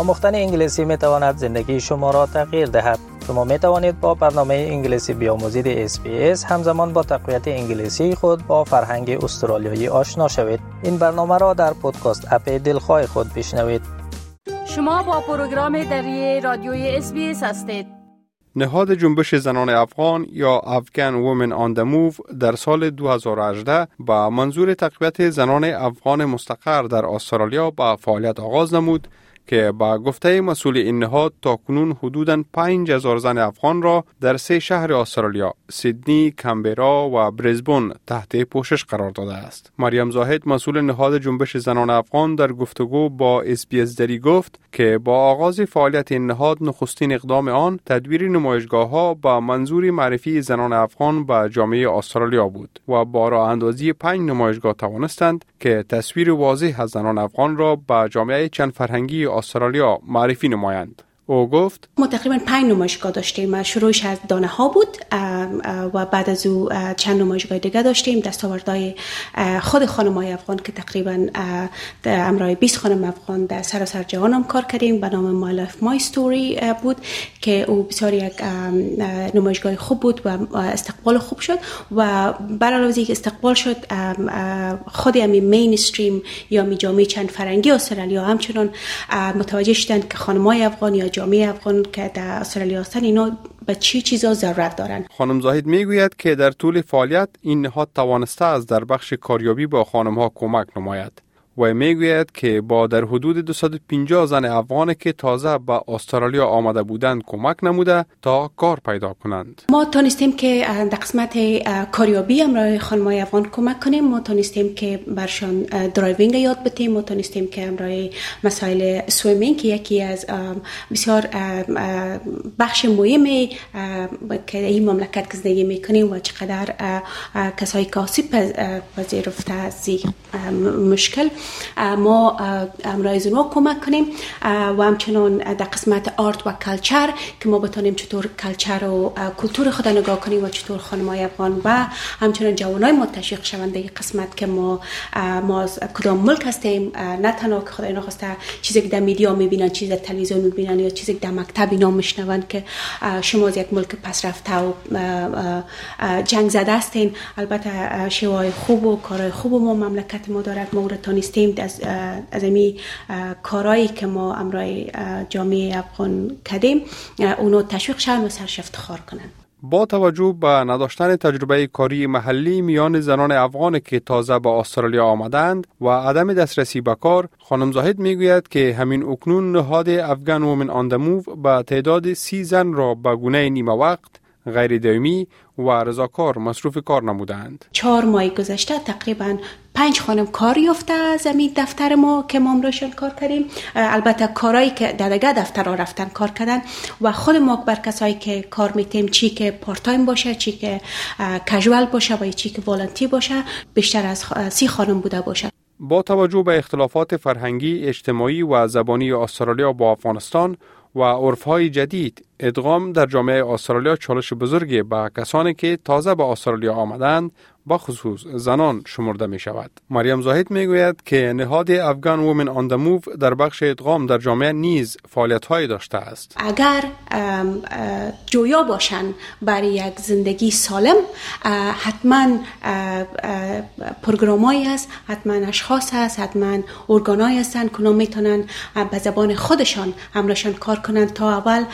آموختن انگلیسی می تواند زندگی شما را تغییر دهد. شما می توانید با برنامه انگلیسی بیاموزید SBS همزمان با تقویت انگلیسی خود با فرهنگ استرالیایی آشنا شوید. این برنامه را در پادکست اپ دلخواه خود بشنوید. شما با پروگرام دری رادیوی SBS هستید. نهاد جنبش زنان افغان یا Afghan Women on the Move در سال 2018 با منظور تقویت زنان افغان مستقر در استرالیا با فعالیت آغاز نمود که با گفته مسئول این نهاد تاکنون حدوداً 5000 زن افغان را در 3 شهر استرالیا، سیدنی، کامبرا و بریزبون تحت پوشش قرار داده است. مریم زاهد مسئول نهاد جنبش زنان افغان در گفتگو با SBS دری گفت که با آغاز فعالیت این نهاد نخستین اقدام آن تدویر نمایشگاه‌ها با منظور معرفی زنان افغان به جامعه استرالیا بود و با راه اندازی 5 نمایشگاه توانستند که تصویر واضح از زنان افغان را به جامعه چند فرهنگی استرالیا معرفی نمایند. او گفت ما تقریبا 5 نمایشگاه داشتیم. شروعش از دانه ها بود و بعد از او چند نمایشگاه دیگه داشتیم. دستاوردهای خود خانم‌های افغان که تقریبا همراه 20 خانم افغان در سراسر جهان هم کار کردیم به نام My Life My Story بود که او بسیار یک نمایشگاه خوب بود و استقبال خوب شد و برای از اینکه استقبال شد خود همین مینستریم یا می جامعه چند فرهنگی استرالیا همچنان متوجه شدند که خانم‌های افغان یا جامعه افغان که در استرالیا هستند اینا به چی چیزا ضرورت دارن. خانم زاهد میگوید که در طول فعالیت این نهاد توانسته است در بخش کاریابی با خانم‌ها کمک نماید و میگوید که با در حدود 250 زن افغان که تازه به استرالیا آمده بودند کمک نموده تا کار پیدا کنند. ما تونستیم که در قسمت کاریابی همراه خانم‌های افغان کمک کنیم. ما تونستیم که برشان درایوینگ یاد بدیم. ما تونستیم که همراه مسائل سویمینگ که یکی از بسیار بخش مهمی که این مملکت که زندگی میکنیم و چقدر کسایی که آسیب پذیرفته از مشکل ما همراه زنها کمک کنیم و همچنان در قسمت آرت و کلچر که ما بتانیم چطور کلچر و کلتور خود نگاه کنیم و چطور خانم‌های افغان و همچنان جوانای ما تشویق شوند در قسمت که ما از کدام ملک هستیم، نه تنها که خدای نخواسته چیزی که در میدیا میبینن، چیزی در تلویزیون میبینن یا چیزی که در مکتب اینا میشنون که شما از یک ملک پس رفته و جنگ زده هستین. البته شیوه‌های خوب و کارهای خوب ما مملکت ما دارد. ما تونستیم از امی کارهایی که ما امرای جامعه افغان کردیم اونو تشویق شدن و سرش افتخار کنن. با توجه به نداشتن تجربه کاری محلی میان زنان افغان که تازه به استرالیا آمدند و عدم دسترسی به کار، خانم زاهد میگوید که همین اکنون نهاد Afghan Women on the Move به تعداد 30 زن را به گونه نیمه وقت، غیر دائمی و رضاکار مصروف کار نمودند. 4 ماه گذشته تقریباً 5 خانم کار یافته از این دفتر ما که ما امروزشان کار کردیم. البته کارهایی که در دیگه دفترها رفتن کار کردن و خود ما بر کسایی که کار میتیم چی که پارت تایم باشه، چی که کژوال باشه و چی که والنتی باشه بیشتر از 30 خانم بوده باشه. با توجه به اختلافات فرهنگی، اجتماعی و زبانی استرالیا با افغانستان و عرف‌های جدید، ادغام در جامعه استرالیا چالش بزرگی به کسانی که تازه به استرالیا آمدند با خصوص زنان شمرده می شود. مریم زاهد می گوید که نهاد Afghan Women on the Move در بخش ادغام در جامعه نیز فعالیت‌هایی داشته است. اگر جویا باشن برای یک زندگی سالم، حتما پروگرامایی هست، حتما اشخاص هست، حتما ارگانایی هستن که میتونن به زبان خودشان همراهشان کار کنن تا اول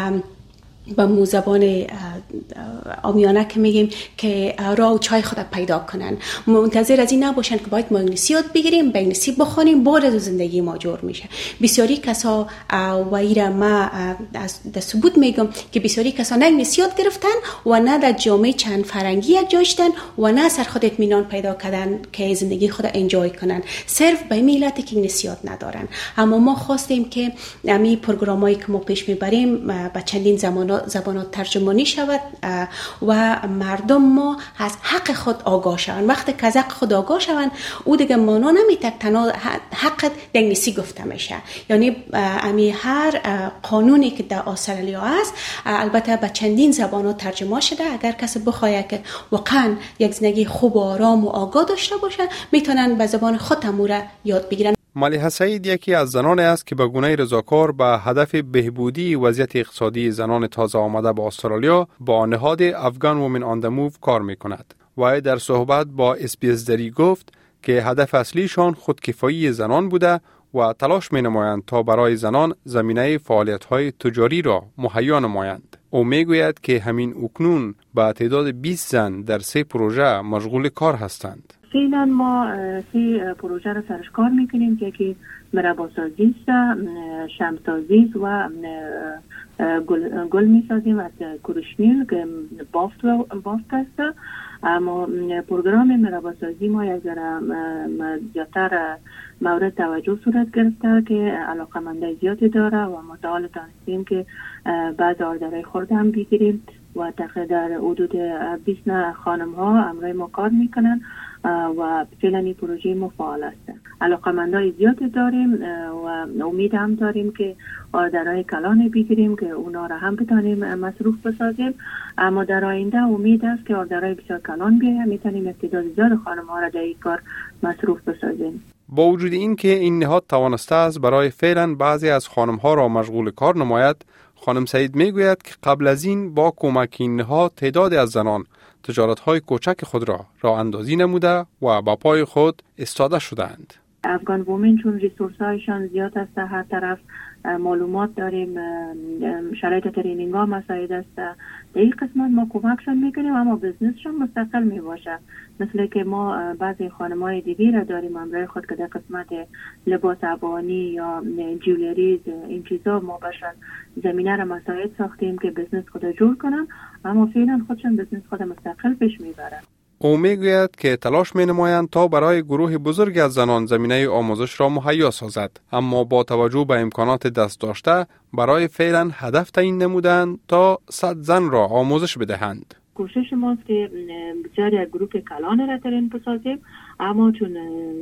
با مو زبان عامیانه که میگیم که راه و چای خود پیدا کنن. منتظر از این نباشن که باید ما انگلیسی یاد بگیریم، به انگلیسی بخونیم، بعد از زندگی ما جور میشه. بسیاری کسا و ایرا ما از ثبوت میگم که بسیاری کسا نه انگلیسی یاد گرفتن و نه در جامعه چند فرنگی یک جا شدن و نه سر خود اطمینان پیدا کردن که زندگی خود انجوی کنن، صرف به ملت که انگلیسی یاد ندارن. اما ما خواستیم که همین پروگرامایی که ما پیش میبریم به چندین زبانات ترجمانی شود و مردم ما از حق خود آگاه شوند. وقتی که از حق خود آگاه شوند او دیگه مانا نمیتک تنها حقت انگلیسی گفته میشه. یعنی امی هر قانونی که در استرالیا است البته به چندین زبانات ترجمه شده. اگر کسی بخواد که واقعا یک زندگی خوب و آرام و آگاه داشته باشه میتونن به زبان خود امور یاد بگیرن. ملیحه سعید یکی از زنان است که به گونه رضاکار به هدف بهبودی وضعیت اقتصادی زنان تازه آمده به استرالیا با نهاد افغان وومن آن د موو کار می‌کند. و در صحبت با SBS دری گفت که هدف اصلیشان خودکفایی زنان بوده و تلاش می‌نمایند تا برای زنان زمینه فعالیت‌های تجاری را مهیا نمایند. او میگوید که همین اکنون با تعداد 20 زن در 3 پروژه مشغول کار هستند. فعلا ما 3 پروژه را سرش کار میکنیم که مرباسازی است، شمسازی است و گل میسازیم از کرشمیل که بافت است. اما پروگرام مرباسازی ما یک ذره زیادتر مورد توجه صورت گرفته که علاقمندای زیادی داره و ما تا حال تانستیم که بعض آردرهای خورده هم بگیریم و در حدود 20 خانم ها امروز ما کار میکنن و فعلا این پروژه ما فعال است. علاقمندای زیادی داریم و امید هم داریم که آردرهای کلان بگیریم که اونا را هم بتانیم مصروف بسازیم. اما در آینده امید است که آردرهای بسیار کلان بیایم میتونیم تعداد زیاد خانم ها را در این کار مصروف بسازیم. با وجود این که این نهاد توانسته است برای فعلا بعضی از خانم ها را مشغول کار نماید، خانم سعید میگوید که قبل از این با کمک این نهاد تعدادی از زنان تجارت‌های کوچک خود را راه اندازی نموده و با پای خود ایستاده شدند. افغان وومن چون ریسورس‌هایشان زیاد است، هر طرف معلومات داریم، شرایط ترینینگ ها مساعد است. در این قسمت ما کمکشان میکنیم اما بزنسشان مستقل میباشه. مثل که ما بعضی خانم‌های دیگه را داریم امروز خود که در قسمت لباس افغانی یا جولریز این چیزا ما باشن زمینه را مساعد ساختیم که بزنس خود جور کنن، اما فعلا خودشان بزنس خود مستقل پیش میبرن. او میگوید که تلاش می‌نمایند تا برای گروه بزرگی از زنان زمینه آموزش را مهیا سازد، اما با توجه به امکانات دست داشته برای فعلا هدف تعیین نمودند تا 100 زن را آموزش بدهند. کوشش ماست که بسیاری از گروه کلان را ترین بسازیم، اما چون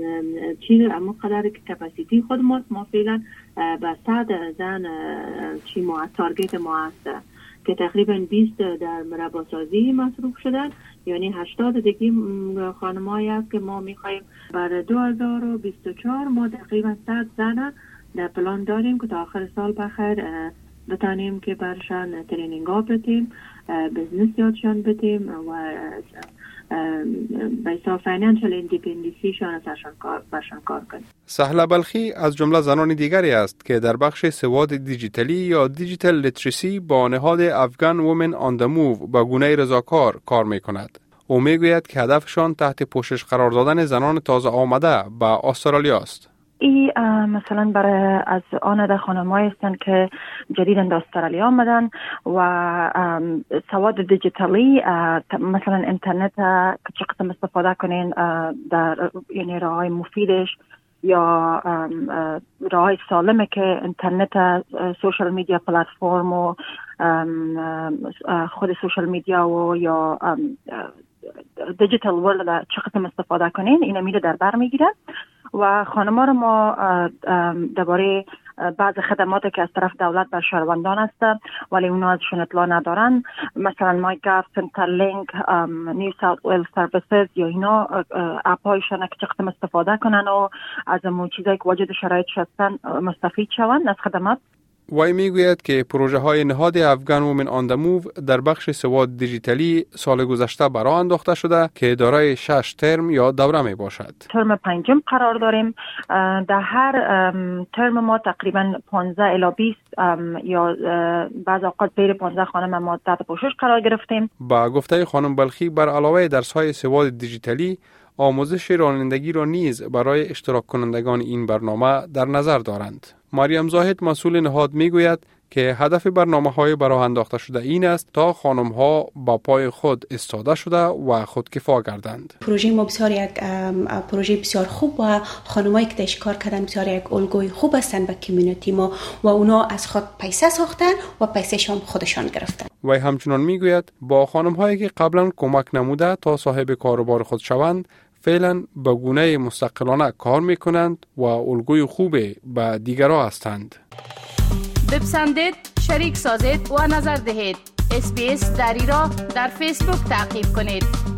اما قدر کپاسیتی خود ماست، ما فعلا به 100 زن چی ما تارگت ما است که تقریبا 20 در مرباسازی مصروف شدن، یعنی 80 دیگه خانمایی است که ما میخوایم برای 2024 ما تقریبا 100 زن در پلان داریم که تا آخر سال بخیر بتانیم که برشان ترینینگ ها بدیم، بزنس یادشان بدیم و به فاینانشال ایندیپندنسی شان برشان کار کنیم. سهله بلخی از جمله زنان دیگری است که در بخش سواد دیجیتالی یا دیجیتال لیترسی با نهاد افغان وومن آن د موو به گونه رضاکار کار می‌کند. او میگوید که هدفشان تحت پوشش قرار دادن زنان تازه آمده به استرالیا است. ای مثلا برای از آن خانم‌هایی هستند که جدیداً در استرالیا آمدن و سواد دیجیتالی مثلا اینترنت که چه قسم استفاده کنین در یعنی راه‌های مفیدش یا راه‌های سالمه که اینترنت سوشال میدیا پلتفرم و خود سوشال میدیا و یا دیجیتال ورلد چه قسم استفاده کنین اینا میره در بر میگیره و خانم‌ها رو ما درباره بعض خدماتی که از طرف دولت بر شهروندان است ولی اونا ازشون اطلاع ندارن، مثلا مایگاف، سنترلینک، نیو ساوت ویلز سرویسز یا اینا اپایشان که چه قسم استفاده کنن و از اون چیزایی که واجد شرایطش هستن مستفید شون از خدمات. وی میگوید که پروژه های نهاد افغان وومن آن د موو در بخش سواد دیجیتالی سال گذشته برای انداخته شده که دارای 6 ترم یا دوره می باشد. ترم 5 قرار داریم. در هر ترم ما تقریبا 15 الی 20 یا بعض اوقات بین 15 خانم ما تحت پوشش قرار گرفتیم. با گفته خانم بلخی بر علاوه درس های سواد دیجیتالی آموزش رانندگی را نیز برای اشتراک کنندگان این برنامه در نظر دارند. مریم زاهد مسئول نهاد میگوید که هدف برنامه‌های برای انداخته شده این است تا خانم‌ها با پای خود ایستاده شده و خودکفا گردند. پروژه ما بسیار یک پروژه بسیار خوب و خانمایی که درش کار کردن بسیار یک الگوی خوب هستن به کمیونیتی ما و اونا از خود پیسه ساختن و پیسه‌شان خودشان گرفتن. و همچنان میگوید با خانم‌هایی که قبلا کمک نموده تا صاحب کاروبار خود شوند فعلا به گونه مستقلانه کار میکنند و الگوی خوبه به دیگران هستند. بپسندید، شریک سازید و نظر دهید. SBS دری را در فیسبوک تعقیب کنید.